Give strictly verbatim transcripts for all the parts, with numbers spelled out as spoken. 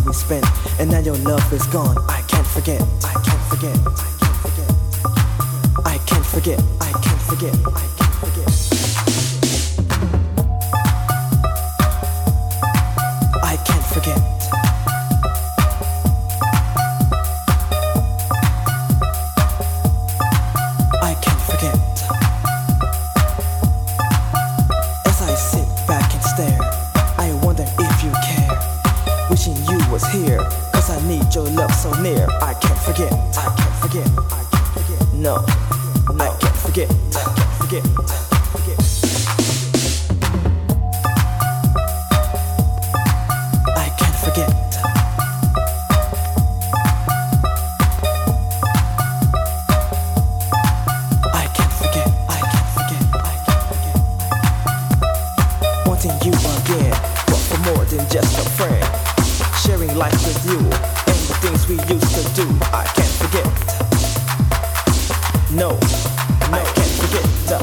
we spent, and now your love is gone. I can't forget, I can't forget, I can't forget, I can't forget, I can't forget, I can't forget. I can't forget. I can't forget. As I sit back and stare, I wonder if you care. Wishing you was here, cause I need your love so near. I can't forget, I can't forget, I can't forget. No, I can't forget, I can't forget, I can't forget. I can't forget. I can't forget, I can't forget, I can't forget. Wanting you again, but for more than just a friend. Sharing life with you and the things we used to do. I can't forget. No, I can't forget. No.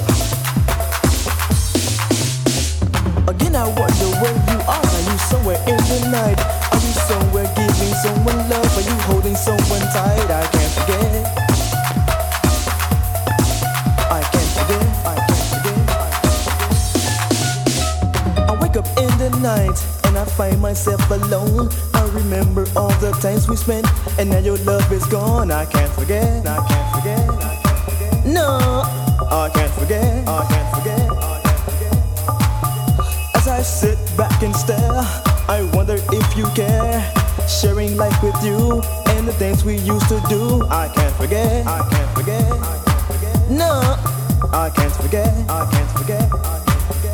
Again, I wonder where you are. Are you somewhere in the night? Are you somewhere giving someone love? Are you holding someone tight? I can't forget. I can't forget. I can't forget. I wake up in the night and I find myself alone. I remember all the times we spent, and now your love is gone. I can't forget. I can't forget. I can't forget. No, I can't forget. I can't forget. I can't forget. As I sit back and stare, I wonder if you care. Sharing life with you and the things we used to do. I can't forget. I can't forget. I can't forget. No, I can't forget. I can't forget. I can't forget.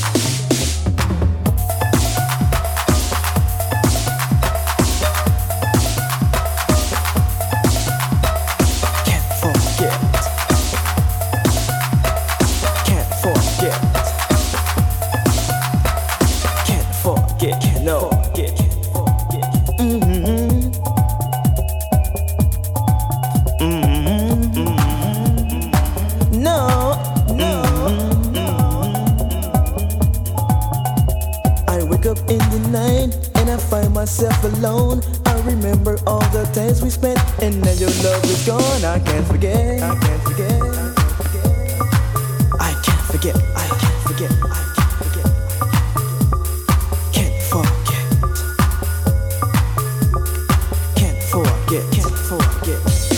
No, get, mm-hmm. Mm-hmm. Mm-hmm. No, no. Mm-hmm. I wake up in the night and I find myself alone. I remember all the times we spent, and now your love is gone. I can't forget. I can't forget. I can't forget. I can't forget. I can't forget. Forget, can't forget.